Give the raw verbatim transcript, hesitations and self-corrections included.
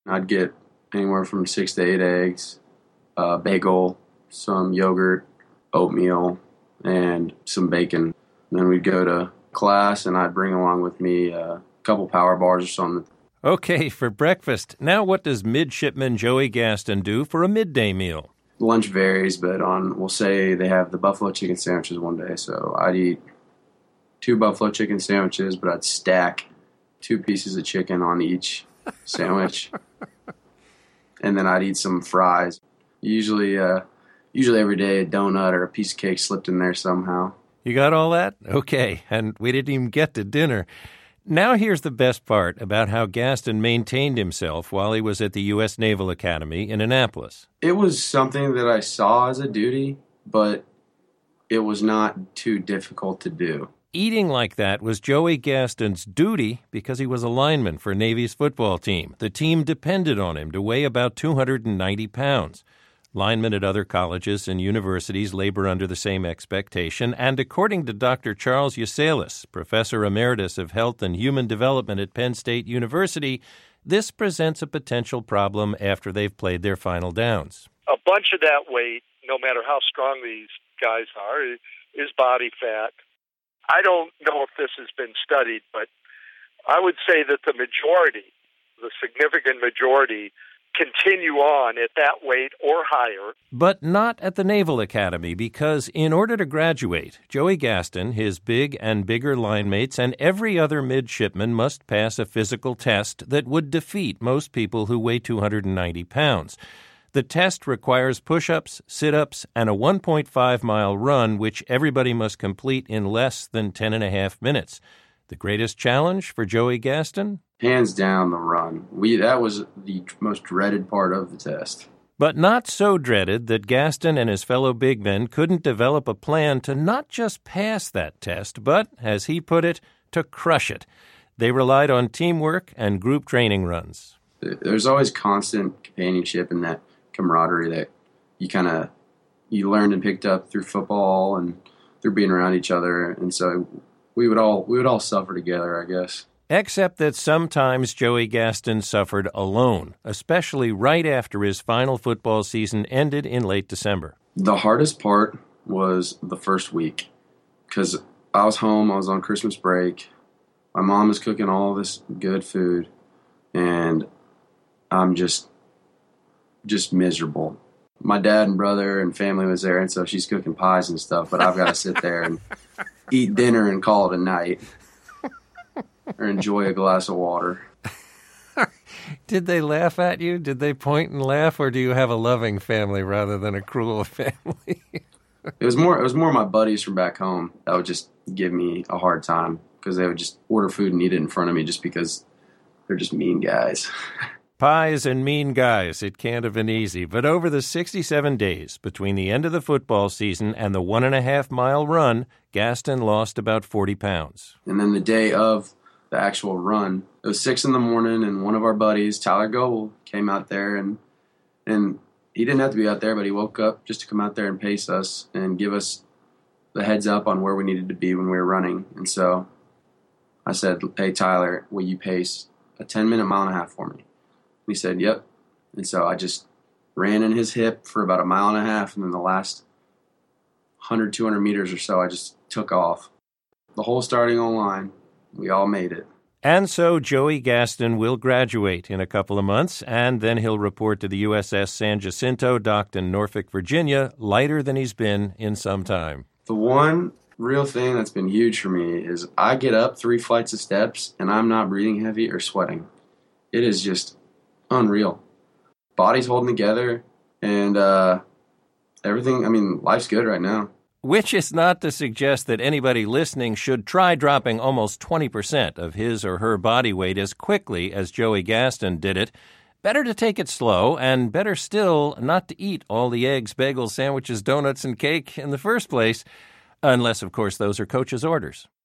I'd get anywhere from six to eight eggs, a bagel, some yogurt, oatmeal, and some bacon. And then we'd go to class, and I'd bring along with me a couple power bars or something. Okay, for breakfast. Now what does Midshipman Joey Gaston do for a midday meal? Lunch varies, but on, we'll say they have the buffalo chicken sandwiches one day. So I'd eat two buffalo chicken sandwiches, but I'd stack two pieces of chicken on each sandwich. And then I'd eat some fries. Usually, uh, usually every day a donut or a piece of cake slipped in there somehow. You got all that? Okay, and we didn't even get to dinner. Now here's the best part about how Gaston maintained himself while he was at the U S Naval Academy in Annapolis. It was something that I saw as a duty, but it was not too difficult to do. Eating like that was Joey Gaston's duty because he was a lineman for Navy's football team. The team depended on him to weigh about two hundred ninety pounds. Linemen at other colleges and universities labor under the same expectation, and according to Doctor Charles Usalis, Professor Emeritus of Health and Human Development at Penn State University, this presents a potential problem after they've played their final downs. A bunch of that weight, no matter how strong these guys are, is body fat. I don't know if this has been studied, but I would say that the majority, the significant majority, continue on at that weight or higher. But not at the Naval Academy, because in order to graduate, Joey Gaston, his big and bigger line mates, and every other midshipman must pass a physical test that would defeat most people who weigh two hundred ninety pounds. The test requires push-ups, sit-ups, and a one point five mile run, which everybody must complete in less than ten and a half minutes. The greatest challenge for Joey Gaston? Hands down, the run. We That was the most dreaded part of the test. But not so dreaded that Gaston and his fellow big men couldn't develop a plan to not just pass that test, but, as he put it, to crush it. They relied on teamwork and group training runs. There's always constant companionship and that camaraderie that you kind of you learned and picked up through football and through being around each other, and so we would all we would all suffer together, I guess. Except that sometimes Joey Gaston suffered alone, especially right after his final football season ended in late December. The hardest part was the first week, because I was home, I was on Christmas break, my mom was cooking all this good food, and I'm just just miserable. My dad and brother and family was there, and so she's cooking pies and stuff, but I've got to sit there and eat dinner and call it a night. Or enjoy a glass of water. Did they laugh at you? Did they point and laugh, or do you have a loving family rather than a cruel family? It was more. It was more my buddies from back home that would just give me a hard time because they would just order food and eat it in front of me just because they're just mean guys. Pies and mean guys. It can't have been easy. But over the sixty-seven days between the end of the football season and the one and a half mile run, Gaston lost about forty pounds. And then the day of the actual run, it was six in the morning, and one of our buddies, Tyler Goble, came out there, and and he didn't have to be out there, but he woke up just to come out there and pace us and give us the heads up on where we needed to be when we were running. And so I said, "Hey, Tyler, will you pace a ten-minute mile and a half for me?" And he said, "Yep." And so I just ran in his hip for about a mile and a half, and then the last one hundred, two hundred meters or so, I just took off. The whole starting line, we all made it. And so Joey Gaston will graduate in a couple of months, and then he'll report to the U S S San Jacinto, docked in Norfolk, Virginia, lighter than he's been in some time. The one real thing that's been huge for me is I get up three flights of steps, and I'm not breathing heavy or sweating. It is just unreal. Body's holding together, and uh, everything, I mean, life's good right now. Which is not to suggest that anybody listening should try dropping almost twenty percent of his or her body weight as quickly as Joey Gaston did it. Better to take it slow, and better still not to eat all the eggs, bagels, sandwiches, donuts, and cake in the first place, unless, of course, those are Coach's orders.